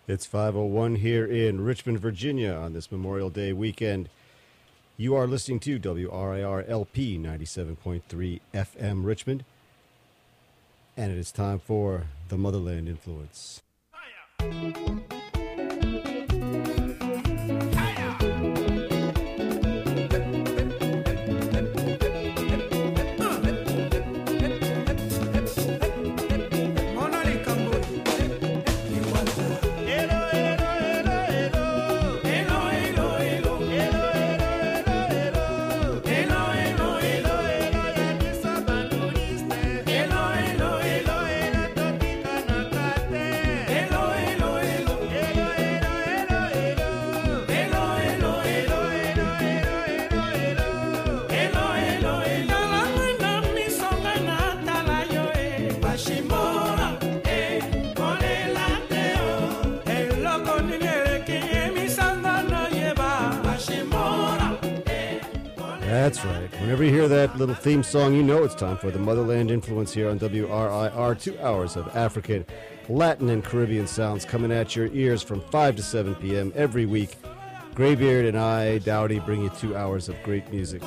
It's 5:01 here in Richmond, Virginia on this Memorial Day weekend. You are listening to WRIR LP 97.3 FM Richmond, and it is time for the Motherland Influence. That's right. Whenever you hear that little theme song, you know it's time for the Motherland Influence here on WRIR. 2 hours of African, Latin, and Caribbean sounds coming at your ears from 5 to 7 p.m. every week. Graybeard and I, Dowdy, bring you 2 hours of great music.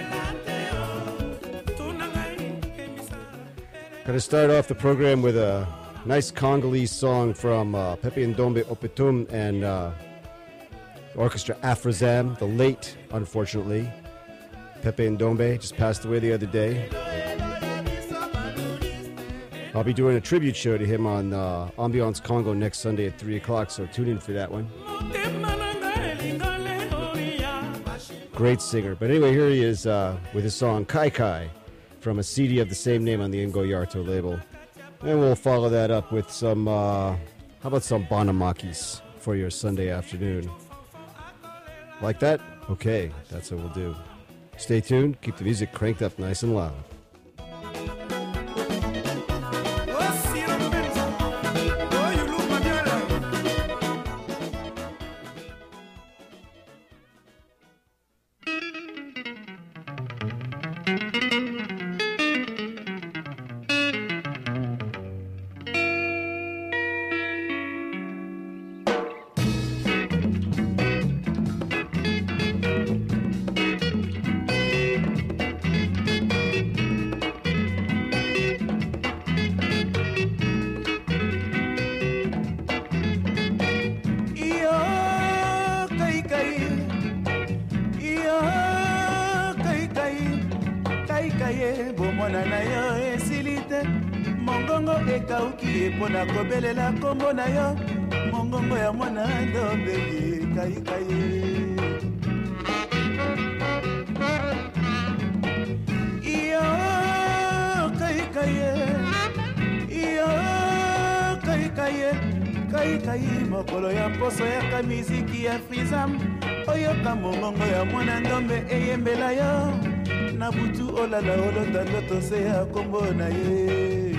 Going to start off the program with a nice Congolese song from Pepe Ndombe Opetum and Orchestra Afrazam, the late, unfortunately, Pepe Ndombe just passed away the other day. I'll be doing a tribute show to him on Ambiance Congo next Sunday at 3 o'clock, so tune in for that one. Great singer. But anyway, here he is with his song Kai Kai from a CD of the same name on the Ingo Yarto label. And we'll follow that up with some, how about some Banamakis for your Sunday afternoon? Like that? Okay, that's what we'll do. Stay tuned. Keep the music cranked up nice and loud. Kobelela kombo na yo mongongo ya mwana ndombe kai kai iyo kai kai iyo kai kai kai kai mokolo ya poso ya kamiziki ya frizam oyo ka mongongo ya mwana ndombe eyembela yo na butu olala olota ndoto se ya kombo na ye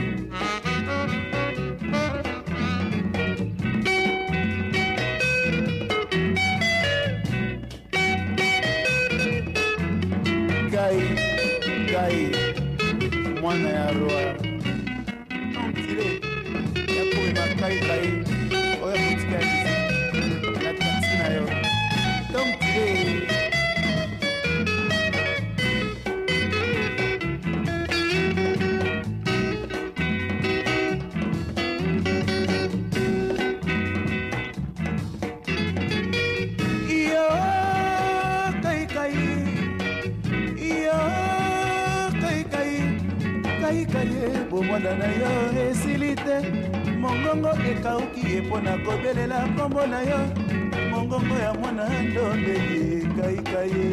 mwana ya roa ntire ya kuima kai kai oya kutika ya tatsina yo ntire bomwana na yo esilite mongongo ekauki epona kobelela kombo na yo mongongo ya mwana ndombe kaikaye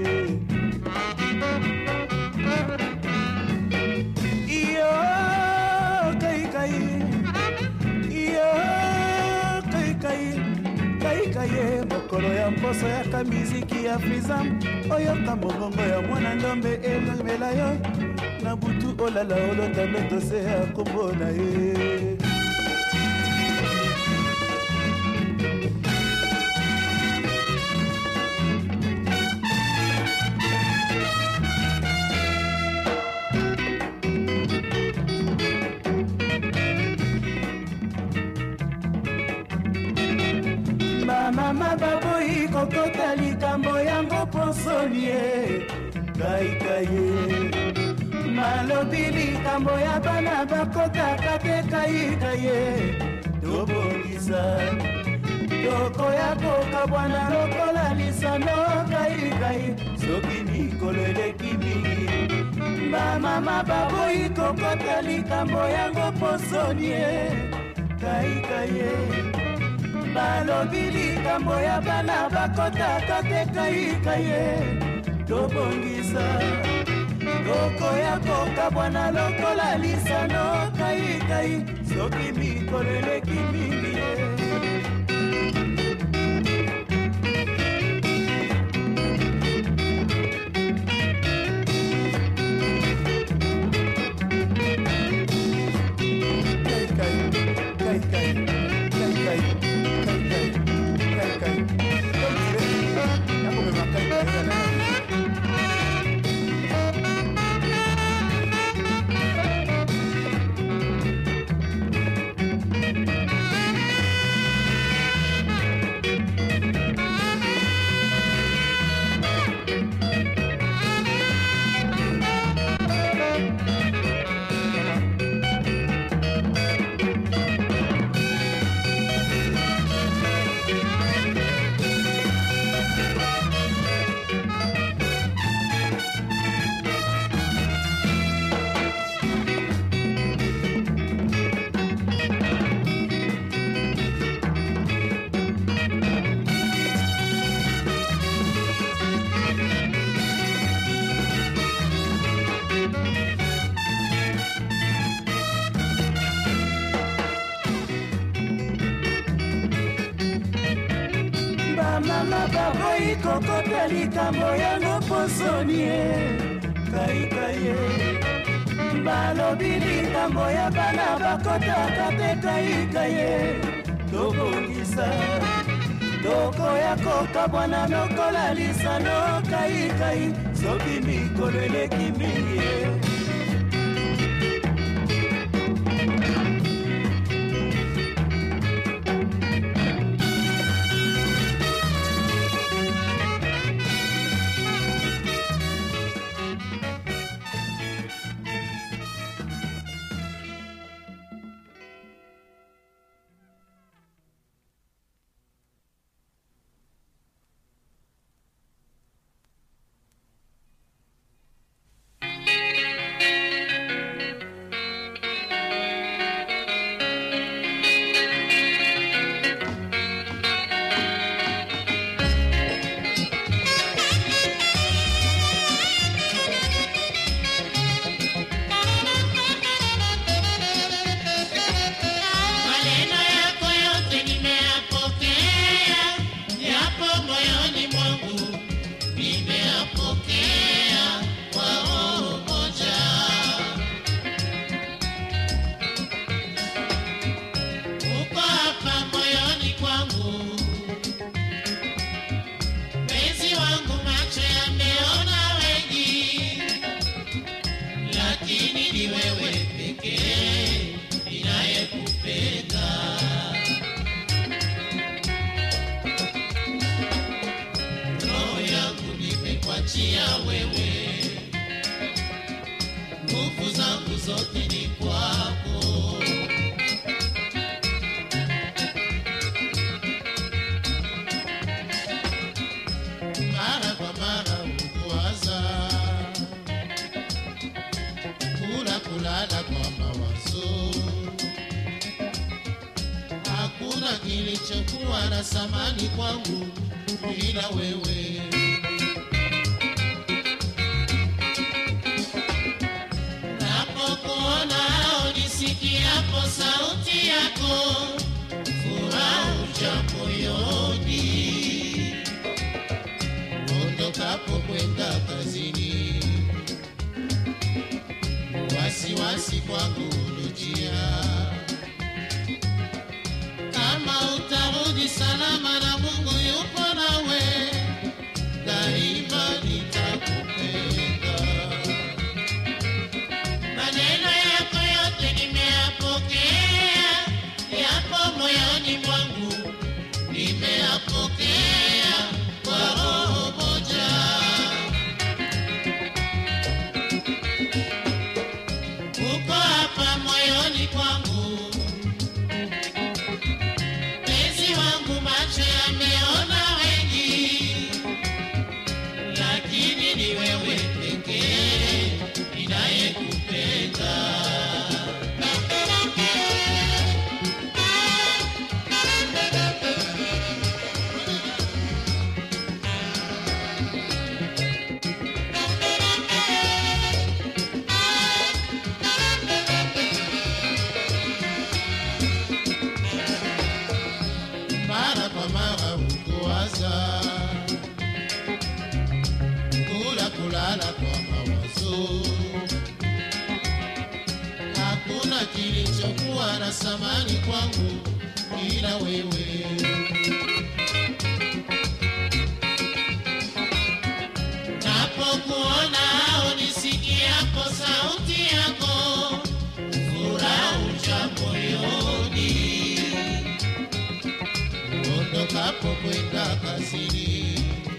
iyo kaikaye iyo kaikaye kaikaye mokolo ya mposo ya kamiziki ya frizam oyo ka mongongo ya mwana ndombe emela yo na butu olala olota ndoto se ya kombo na ye Mama baboyi kokota likambo yango posonie kaikaye malobi likambo ya bana bakotaka te kaikaye tobongisa toko ya koka bwana lokola lisano kaikai soki mikolo eleki mingi mama baboyi kokota likambo yango posonie kaikaye balobi likambo ya bana bakotaka te kaikaye tobongisa toko ya koka bwana lokola lisano kaikai soki mikolo eleki mingi mama baboyi kokota likambo yango posonie kaikaye balobi likambo ya bana bakotaka te kaikaye tobongisa toko ya koka bwana lokola lisano kaikai soki mikolo eleki mingi kilichokuwa na samani kwangu bila wewe. Napokuona au nisikiapo sauti yako, furaha hujaa moyoni. Ondokapo kwenda kazini, wasiwasi kwangu hujia. Kama utarudi salama na Mungu yupo nawe, daima nitakupenda. Maneno yako yote nimeyapokea, yapo moyoni mwangu, nimeyapokea. nimeyapokea kwa roho moja. Uko hapa moyoni kwangu, penzi wangu, macho yameona wengi, lakini ni wewe pekee ninayekupenda. Mara kwa mara hukuwaza, kulala kwa mawazo, hakuna kilichokuwa na samani kwangu ila wewe. Napokuona au nisikiapo sauti yako, furaha huja moyoni. Uondokapo kwenda kazini,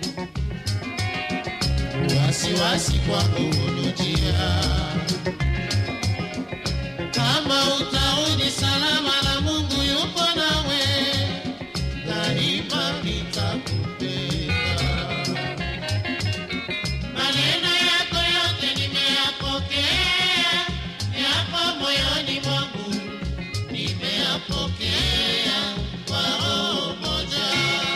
wasiwasi kwangu hunijia. Kama utarudi salama na Mungu yupo nawe, daima nitakupenda. Maneno yako yote nimeyapokea, yapo moyoni mwangu, nimeyapokea kwa roho moja.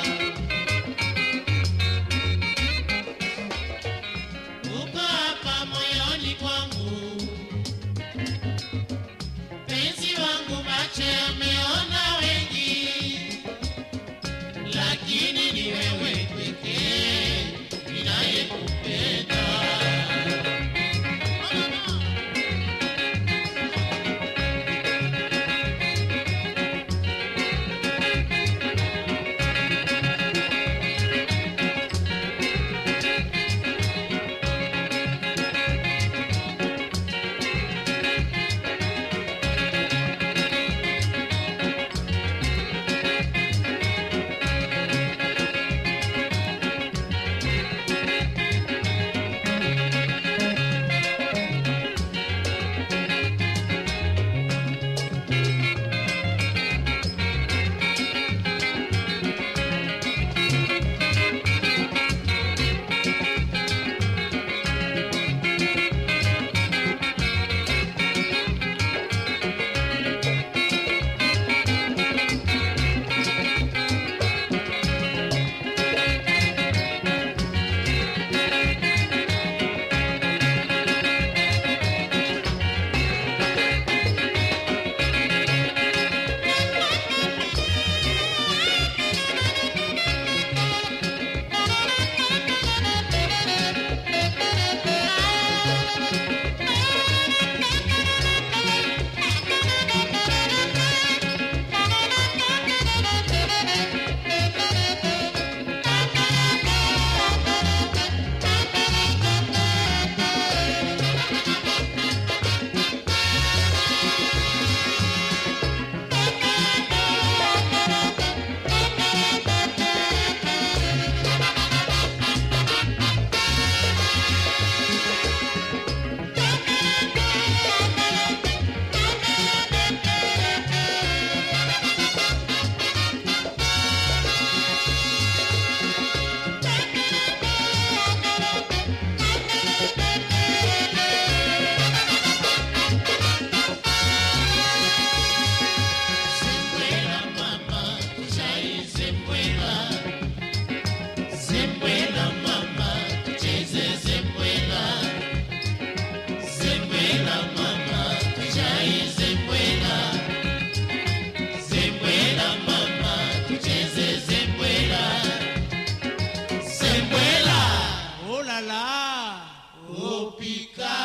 Uko hapa moyoni kwangu, penzi wangu, macho yameona wengi, lakini ni wewe pekee ninayekupenda.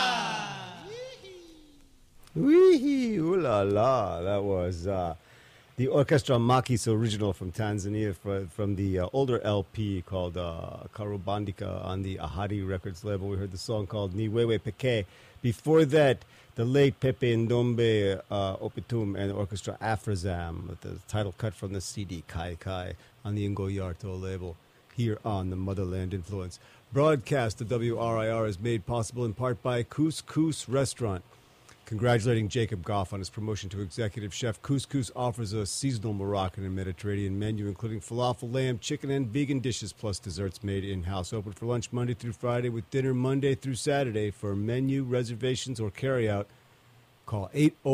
Wee-hee, ooh la la. That was The Orchestra Makis original from Tanzania, from the older LP called Karubandika on the Ahadi Records label. We heard the song called Ni Wewe Peke. Before that, the late Pepe Ndombe Opitum and Orchestra Afrazam, with the title cut from the CD Kai Kai on the Ingo Yarto label, here on the Motherland Influence. Broadcast of WRIR is made possible in part by Couscous Restaurant. Congratulating Jacob Goff on his promotion to executive chef, Couscous offers a seasonal Moroccan and Mediterranean menu, including falafel, lamb, chicken, and vegan dishes, plus desserts made in-house. Open for lunch Monday through Friday, with dinner Monday through Saturday. For menu reservations or carryout, call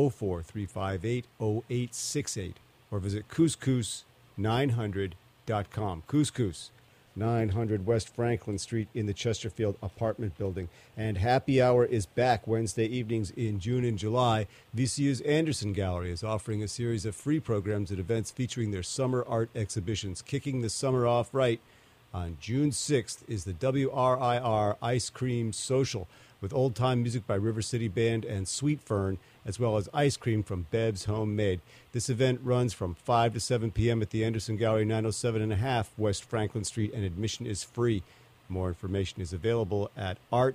804-358-0868 or visit couscous900.com. Couscous, 900 West Franklin Street in the Chesterfield apartment building. And happy hour is back Wednesday evenings in June and July. VCU's Anderson Gallery is offering a series of free programs and events featuring their summer art exhibitions. Kicking the summer off right on June 6th is the WRIR Ice Cream Social, with old-time music by River City Band and Sweet Fern, as well as ice cream from Bev's Homemade. This event runs from 5 to 7 p.m. at the Anderson Gallery, 907.5 West Franklin Street, and admission is free. More information is available at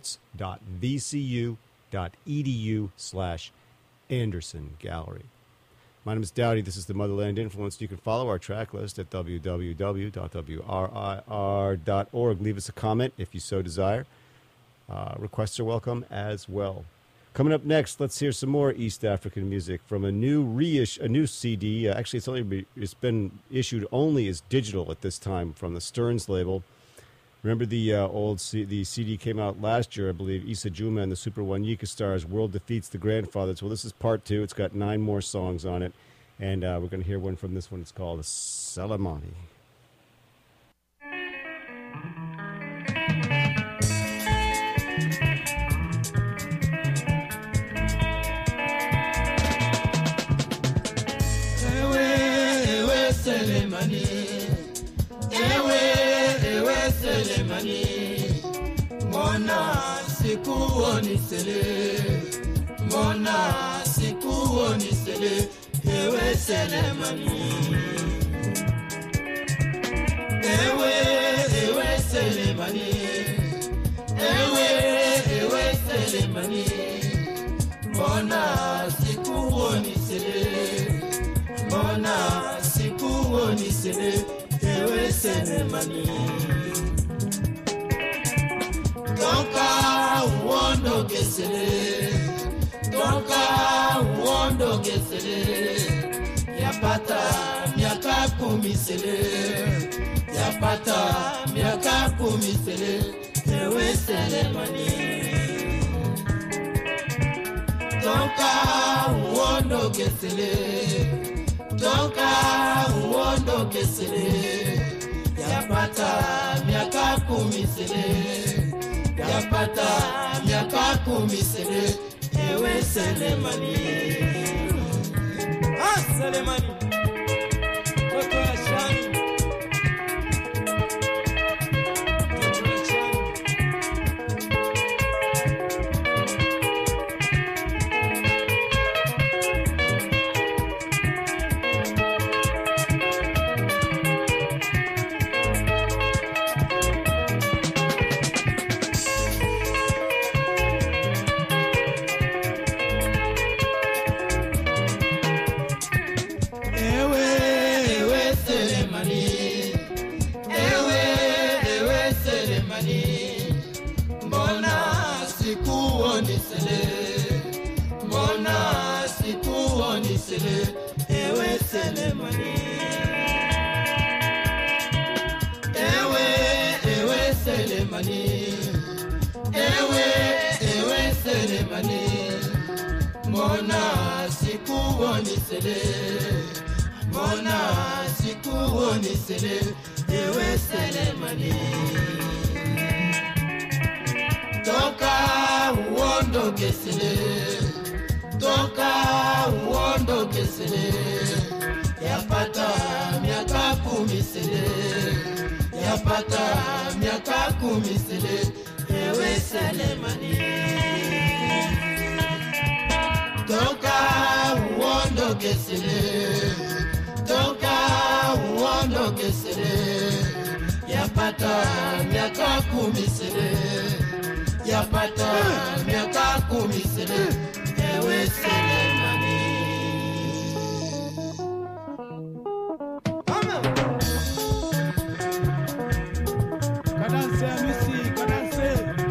arts.vcu.edu/Anderson Gallery. My name is Dowdy. This is the Motherland Influence. You can follow our track list at www.wrir.org. Leave us a comment if you so desire. Requests are welcome as well. Coming up next, let's hear some more East African music from a new CD. Actually, it's been issued only as digital at this time from the Stearns label. Remember the the CD came out last year, I believe. Issa Juma and the Super Wanyika Stars, World Defeats the Grandfathers. Well, this is part 2. It's got 9 more songs on it, and we're going to hear one from this one. It's called Salamani. Mona sikuoni sele, ewe Selemani. Ewe Selemani, ewe Selemani. Mona sikuoni sele, ewe Selemani. Toka uondo gesele, yapata miaka 10 sele, yapata miaka 10 sele, ewe Selemani. Toka uondo gesele, yapata miaka 10 sele, yapata miaka 10 sele, ewe Selemani. Selemani, toto ya shani. Ewe Selemani, ewe Selemani, ewe Selemani. Mona sikuoni sele, ewe Selemani. Toka uondo gesele, yapata miaka 10 sele, yapata miaka 10 sele, ewe Selemani. Toka uondo gesele, yapata miaka 10 sele, yapata miaka 10 sele, ewe Selemani. Kadanse amisi, kadanse.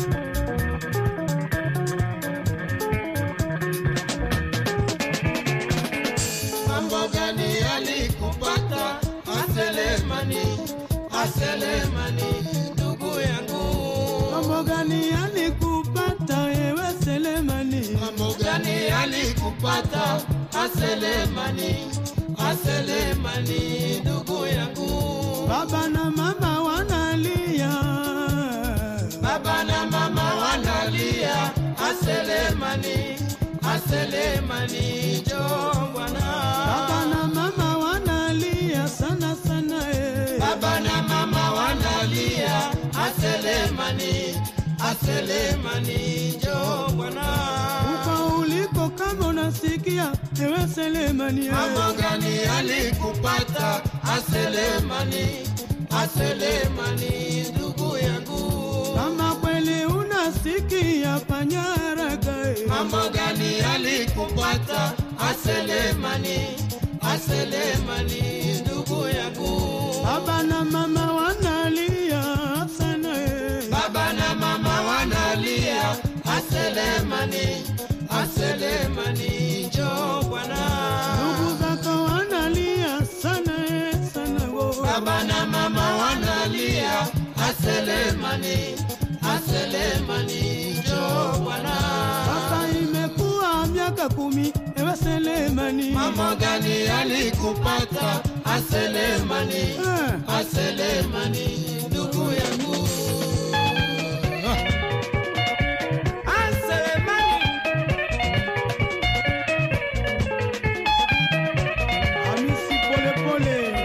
Mambo gani alikupata Selemani, Selemani ndugu yangu? Mambo gani alikupata ewe Selemani? Mambo gani alikupata Selemani, Selemani ndugu yangu? Baba na mama wanalia, baba na mama wanalia, Selemani, Selemani njoo bwana. baba na mama wanalia sana sana Baba na mama wanalia, Selemani, Selemani njoo bwana. uko uliko kama unasikia ewe Selemani. Mambo gani alikupata Selemani, Selemani ndugu yangu? Kama kweli unasikia panyaraga, Mambo gani alikupata Selemani, Selemani ndugu yangu? baba na mama wanalia sana Baba na mama wanalia, Selemani, Selemani njoo bwana. ndugu zako wanalia sana sana Baba na mama wanalia, Selemani, Selemani njoo bwana. sasa imekuwa miaka 10 ewe Selemani. Mambo gani alikupata Selemani, Selemani ndugu yangu? Amisi pole pole.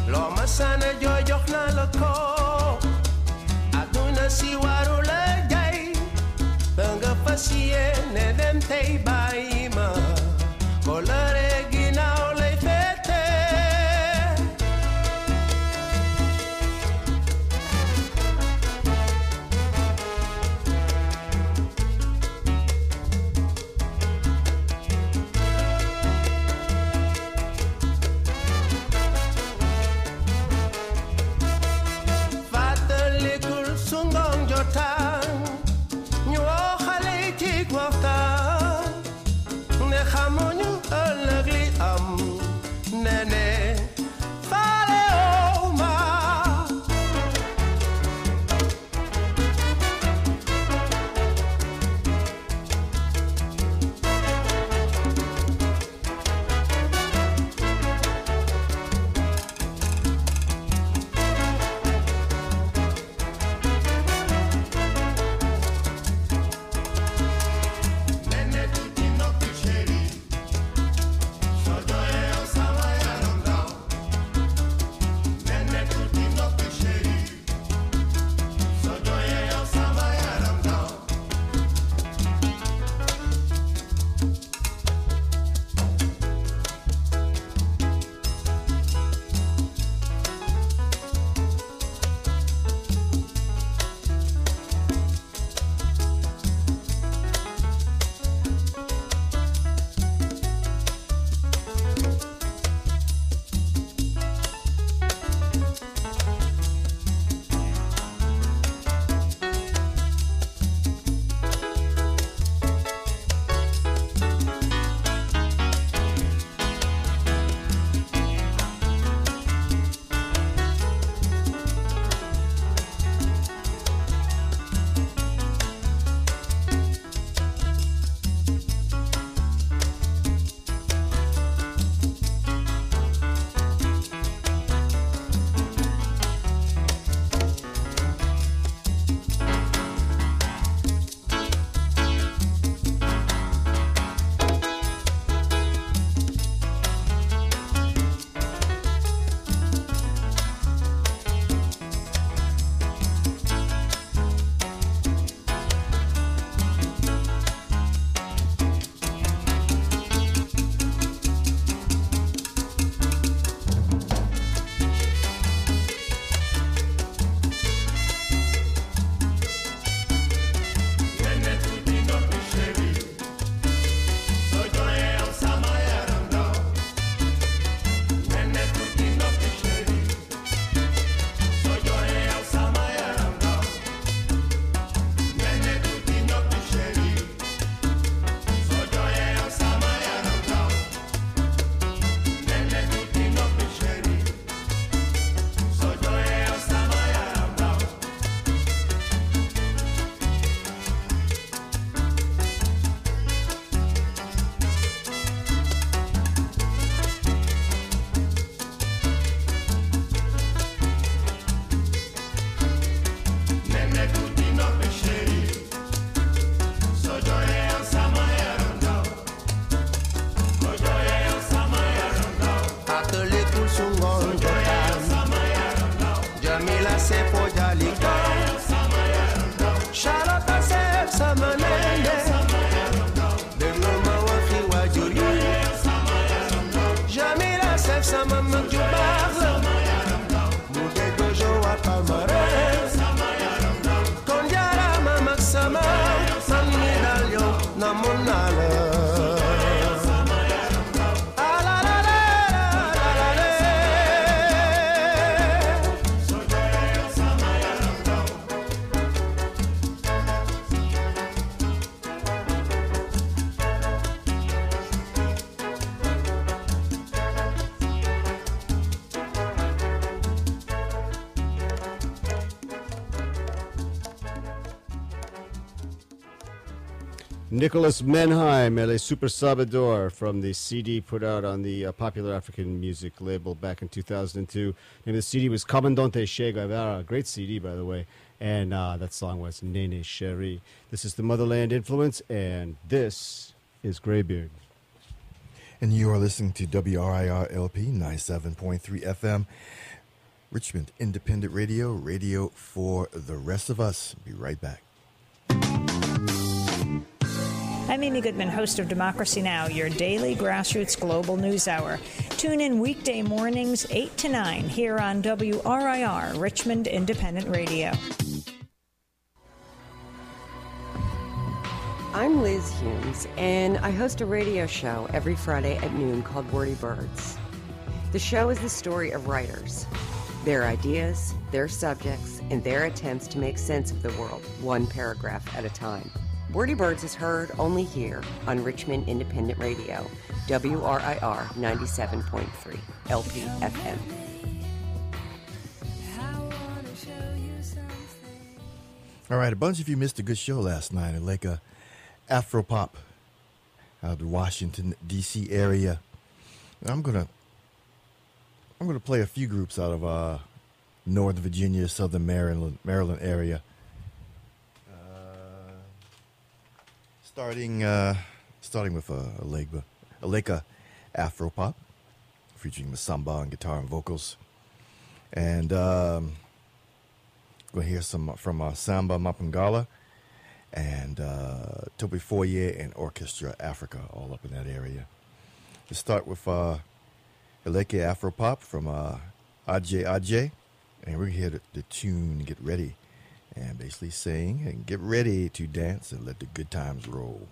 loo ma sana jooy jox naa la ko aduna si waru la jay da nga fas yéene dem tey bàyyi ma kolare ginnaaw lay fete Nicholas Menheim, El Super Sabador, from the CD put out on the Popular African Music label back in 2002. And the CD was Comandante Che Guevara, great CD, by the way. And that song was Nene Cherie. This is the Motherland Influence, and this is Greybeard. And you are listening to WRIR LP 97.3 FM. Richmond Independent Radio, radio for the rest of us. Be right back. I'm Amy Goodman, host of Democracy Now!, your daily grassroots global news hour. Tune in weekday mornings 8 to 9 here on WRIR, Richmond Independent Radio. I'm Liz Humes, and I host a radio show every Friday at noon called Wordy Birds. The show is the story of writers, their ideas, their subjects, and their attempts to make sense of the world, one paragraph at a time. Wordy Birds is heard only here on Richmond Independent Radio, WRIR 97.3, LPFM. All right, a bunch of you missed a good show last night. Like a Afropop out of the Washington, D.C. area. I'm gonna play a few groups out of Northern Virginia, Southern Maryland area. Starting with Aleka Afropop, featuring Masamba on guitar and vocals, and we'll hear some from Samba Mapangala and Toby Foyer and Orchestra Africa, all up in that area. Let's start with Aleka Afropop from Ajay Ajay, and we're here to tune Get Ready, and basically saying, and get ready to dance and let the good times roll.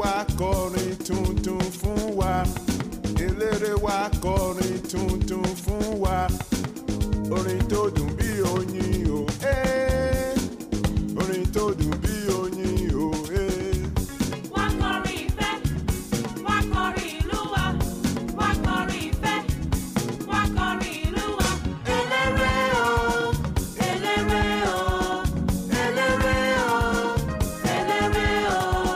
wa kọrin tuntun fún wa eléré wa kọrin tuntun fún wa orin tó dùn bí oyin o orin tó dùn bí oyin o Wá kọrin ìfẹ́, wá kọrin ìlú wa, wá kọrin ìfẹ́, wá kọrin ìlú wa. Eléré o, eléré o, eléré o, eléré o.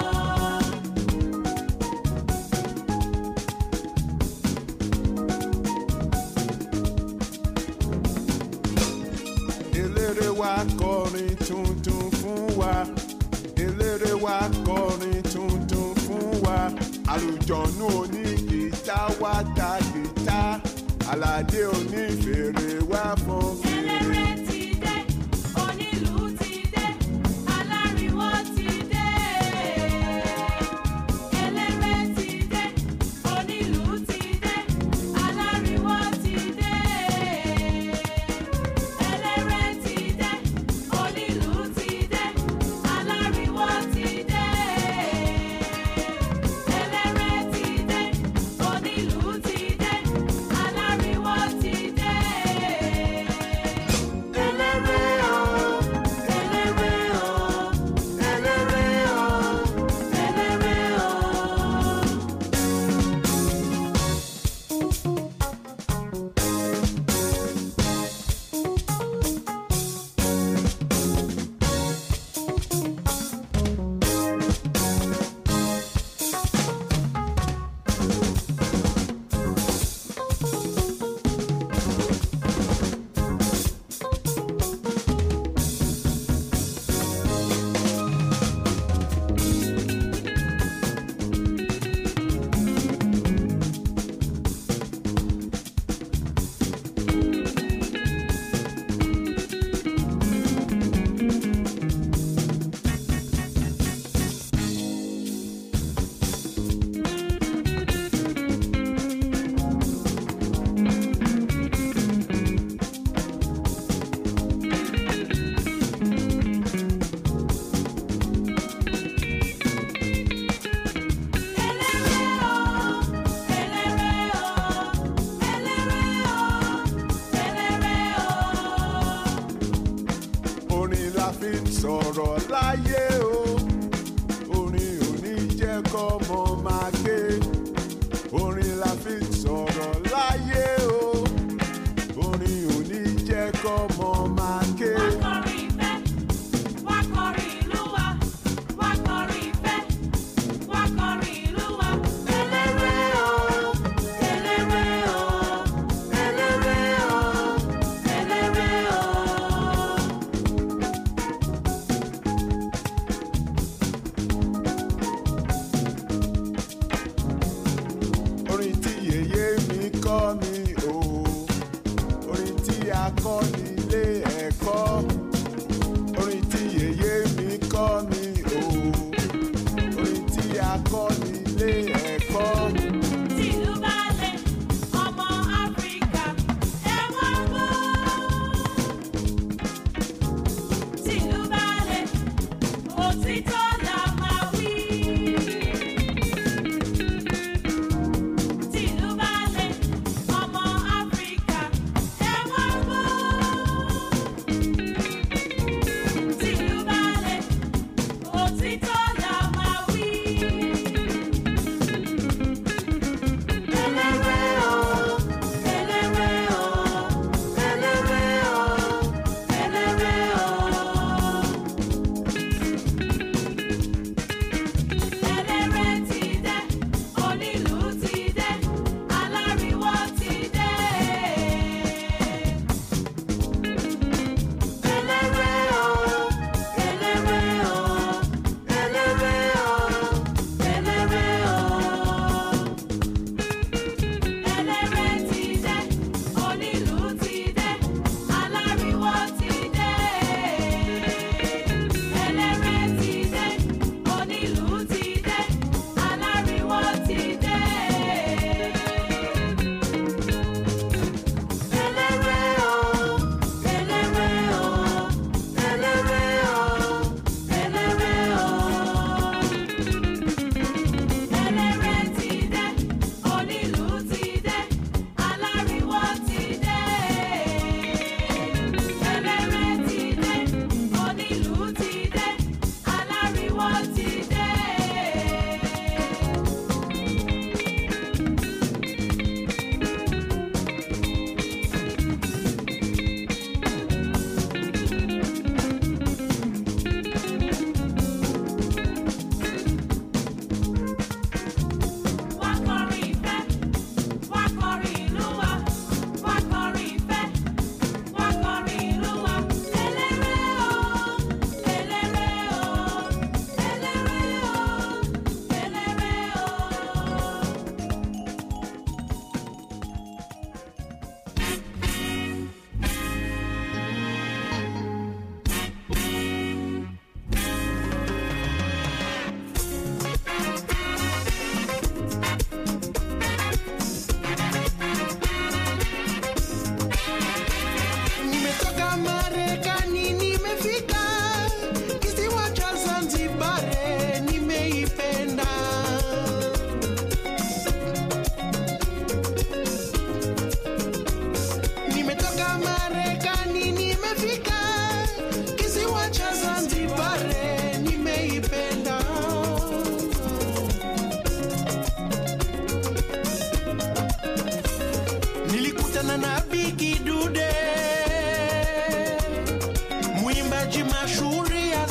eléré wa kọrin tuntun fún wa eléré wa kọrin tuntun fún wa àlùjọ̀nú onígìtá wá ta gìtá aládé onífèrè wá fọn fèrè. Eléré ti dé, onílù ti dé, aláriwo ti dé. Eléré ti dé, onílù ti dé, aláriwo ti dé. Eléré ti dé, onílù ti dé, aláriwo ti dé. Eléré ti dé, onílù ti dé, aláriwo ti dé.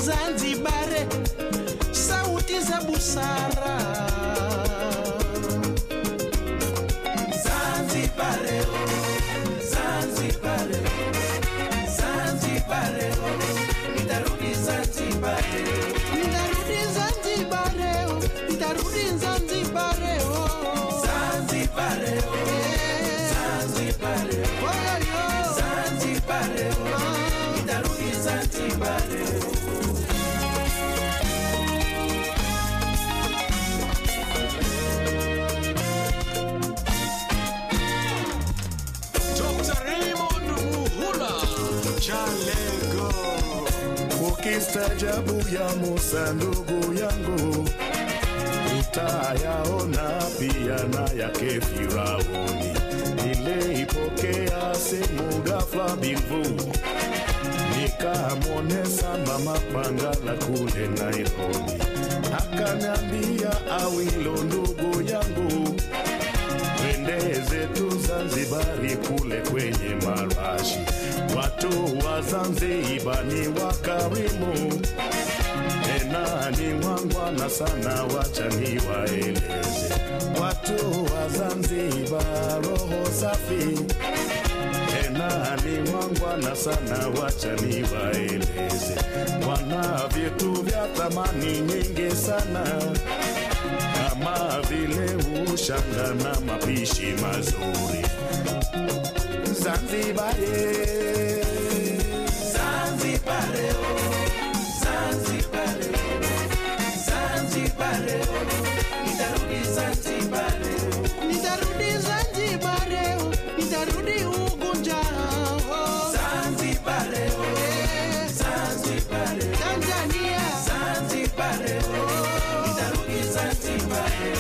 Zanzibare, sauti za busara. Zanzibare, oh, Zanzibare, Zanzibare, oh, nitarudi Zanzibare. Nitarudi Zanzibare, oh, nitarudi Zanzibare, oh. Zanzibare, oh, Zanzibare, oh, Zanzibare, oh, nitarudi Zanzibare. Ukistajabu ya Musa ndugu yangu, utayaona pia na yake Firauni. Niliipokea simu ghafla binvu, nikamwonesa mama Pangala kule Nairobi. Akaniambia Awilo ndugu yangu, twende zetu Zanzibari kule kwenye marashi. Watu wa Zanzibar ni wakarimu, tena ni wangwana sana, wacha niwaeleze. Watu wa Zanzibar roho safi, tena ni wangwana sana, wacha niwaeleze. Wana vitu vya thamani nyingi sana, kama vile ushanga na mapishi mazuri. Zanzibare, Zanzibare, oh, Zanzibare, Zanzibare, oh, nitarudi Zanzibare. Nitarudi Zanzibare, oh, nitarudi Ugunja, oh. Zanzibare, oh, Zanzibare, Tanzania. Zanzibare, oh, nitarudi Zanzibare.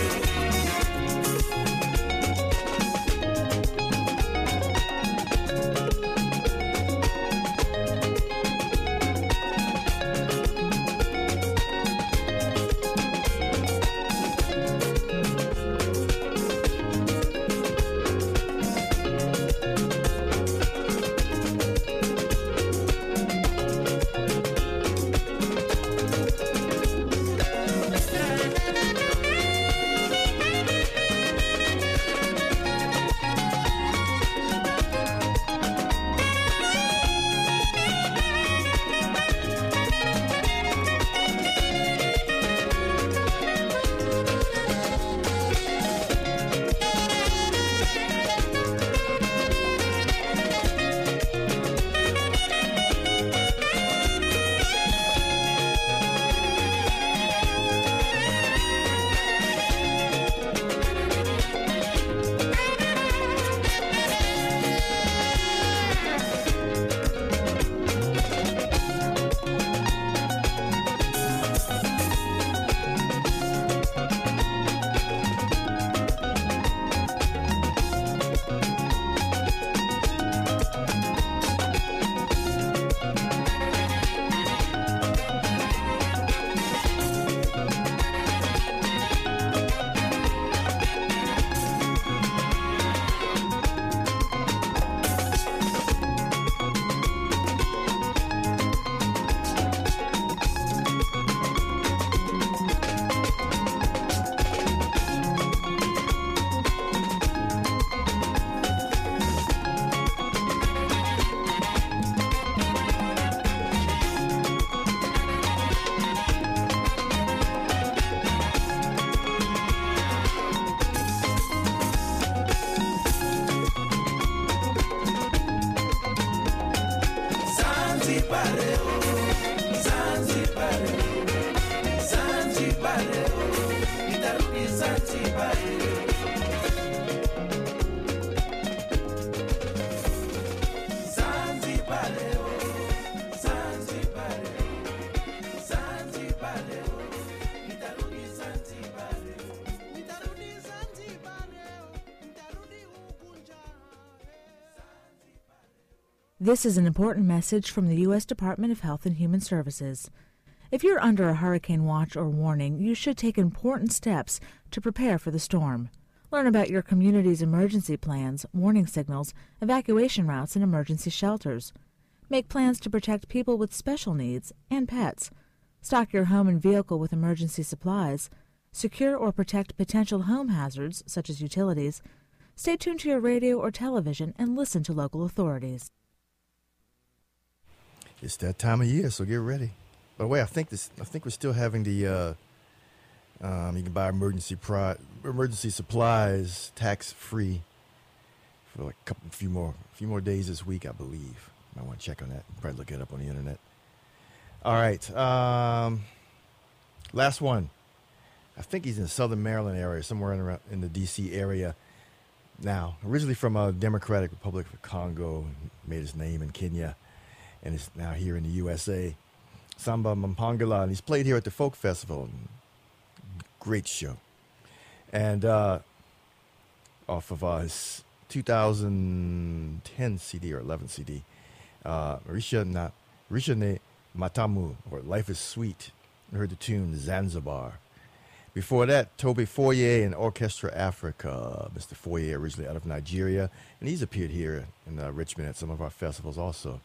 This is an important message from the U.S. Department of Health and Human Services. If you're under a hurricane watch or warning, you should take important steps to prepare for the storm. Learn about your community's emergency plans, warning signals, evacuation routes, and emergency shelters. Make plans to protect people with special needs and pets. Stock your home and vehicle with emergency supplies. Secure or protect potential home hazards, such as utilities. Stay tuned to your radio or television and listen to local authorities. It's that time of year, so get ready. By the way, I think we're still having the you can buy emergency supplies tax free for like a few more days this week, I believe. I want to check on that. Probably look it up on the internet. All right, last one. I think he's in the Southern Maryland area, somewhere in the D.C. area. Now, originally from Democratic Republic of Congo, made his name in Kenya, and is now here in the USA. Samba Mpangala, and he's played here at the Folk Festival. Great show. And off of his 2010 CD or 11 CD, Risha Ne Matamu, or Life is Sweet. I heard the tune Zanzibar. Before that, Toby Foyer and Orchestra Africa. Mr. Foyer, originally out of Nigeria, and he's appeared here in Richmond at some of our festivals also.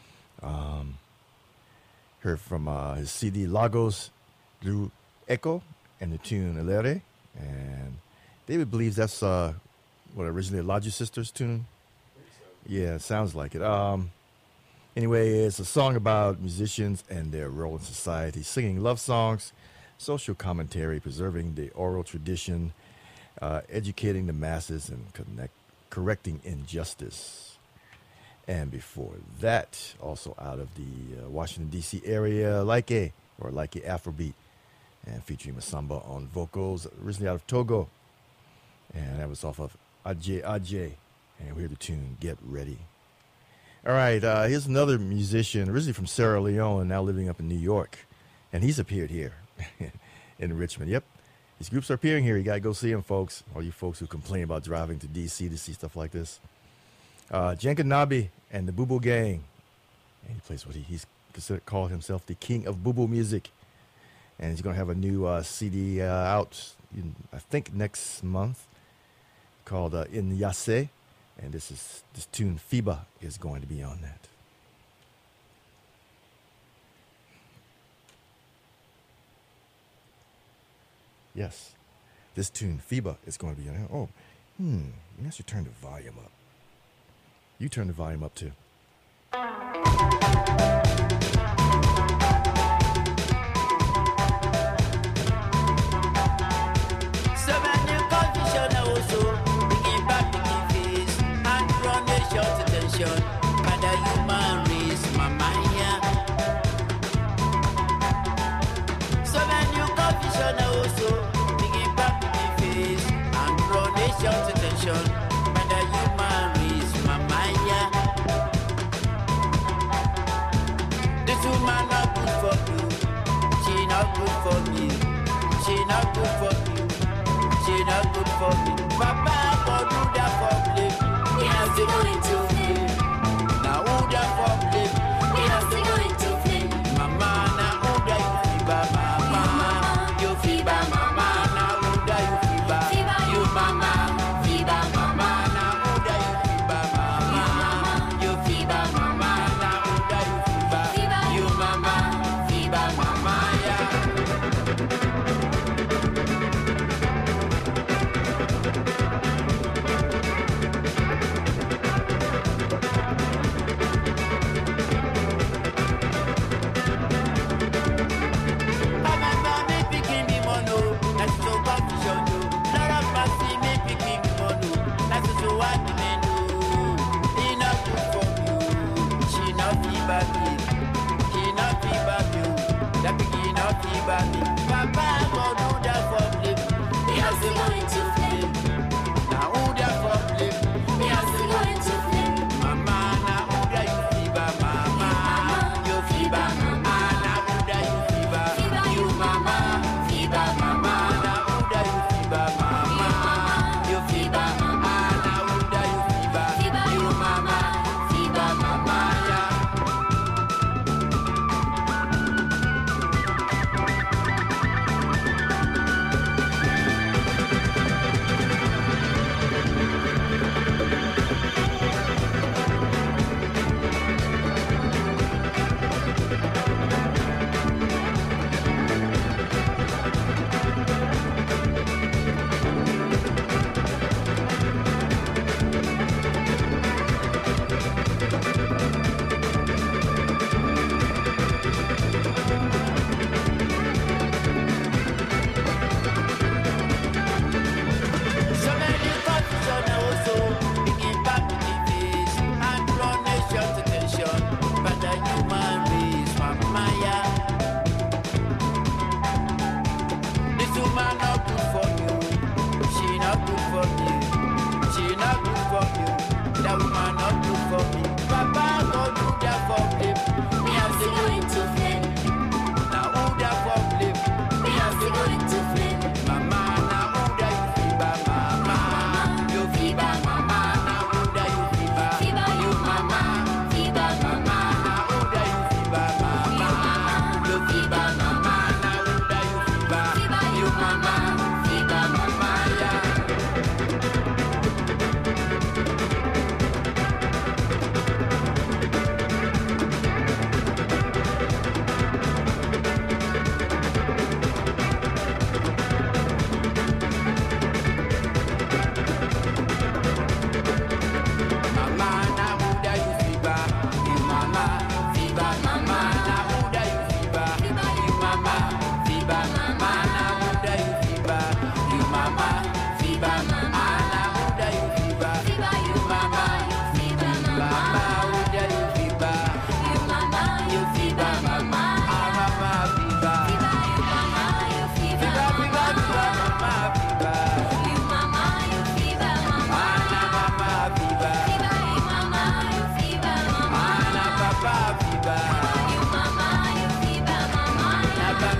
Heard from his CD Lagos du Echo and the tune Elere, and David believes that's originally a Lodgy Sisters tune. Yeah, it sounds like it. Anyway, it's a song about musicians and their role in society, singing love songs, social commentary, preserving the oral tradition, educating the masses, and correcting injustice. And before that, also out of the Washington, D.C. area, Like Afrobeat, and featuring Masamba on vocals, originally out of Togo. And that was off of Ajay Ajay. And we hear the tune Get Ready. All right, here's another musician, originally from Sierra Leone, now living up in New York. And he's appeared here in Richmond. Yep, these groups are appearing here. You got to go see them, folks. All you folks who complain about driving to D.C. to see stuff like this. Jenkanabi and the Bubu Gang. And he plays what he's called himself the king of Bubu music. And he's going to have a new CD out, I think, next month called In Yase. And this tune, Fiba, is going to be on that. Yes, this tune, Fiba, is going to be on there. Oh, you should turn the volume up. You turn the volume up too.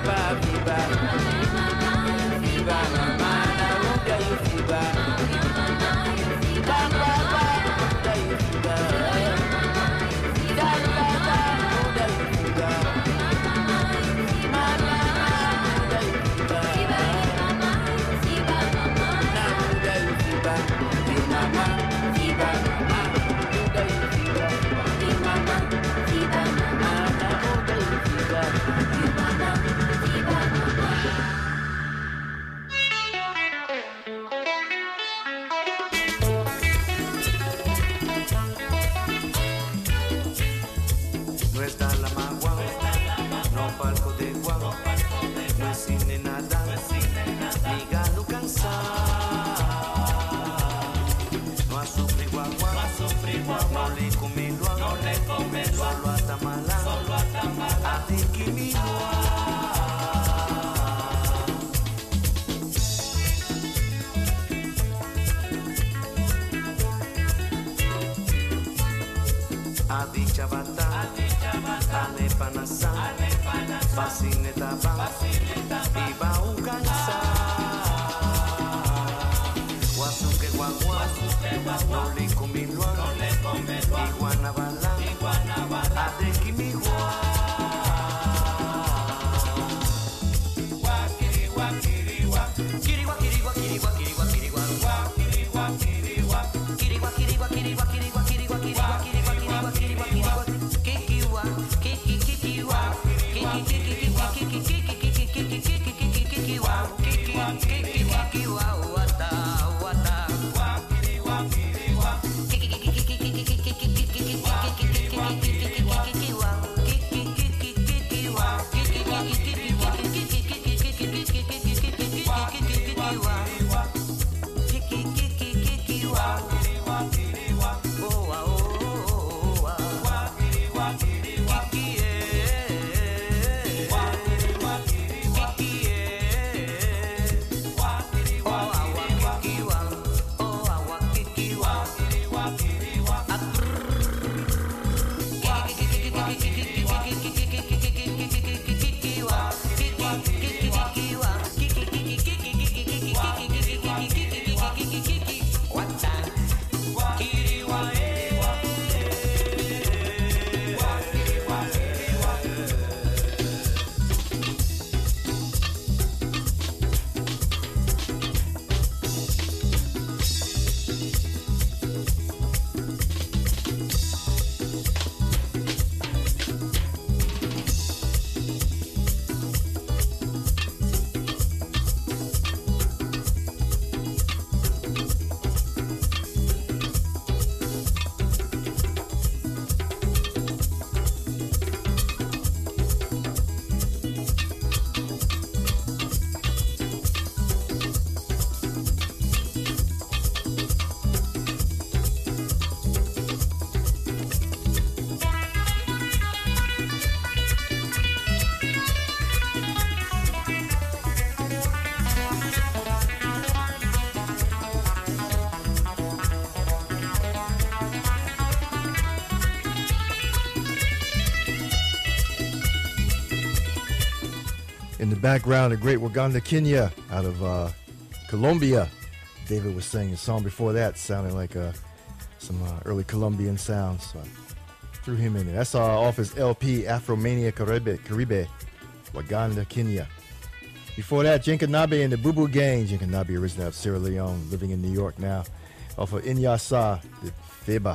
In the background, the great Waganda Kenya out of Colombia. David was saying a song before that sounding like some early Colombian sounds. So I threw him in there. That's off his LP, Afromania Caribe, Waganda Kenya. Before that, Jinkanabe and the Boo Boo Gang. Jinkanabe originally out of Sierra Leone, living in New York now. Off of Inyasa, the Feba.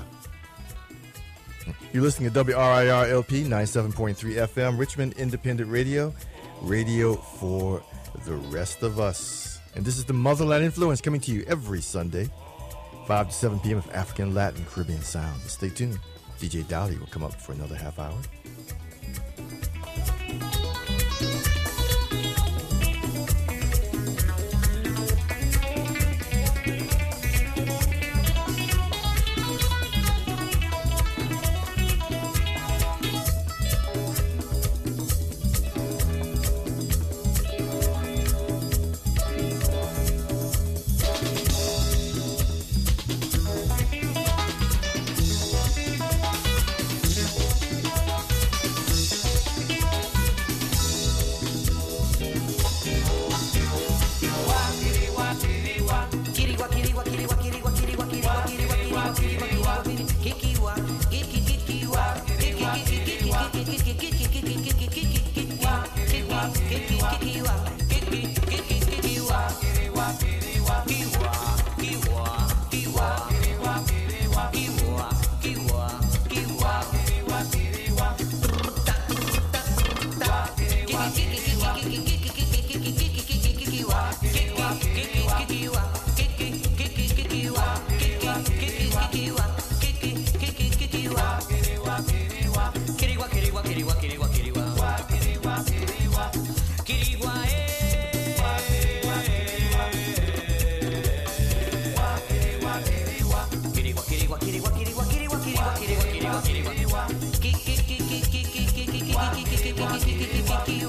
You're listening to WRIR LP 97.3 FM, Richmond Independent Radio, radio for the rest of us. And this is the Motherland Influence coming to you every Sunday, 5 to 7 p.m. with African, Latin, Caribbean sounds. Stay tuned. DJ Dowdy will come up for another half hour. Kiriwa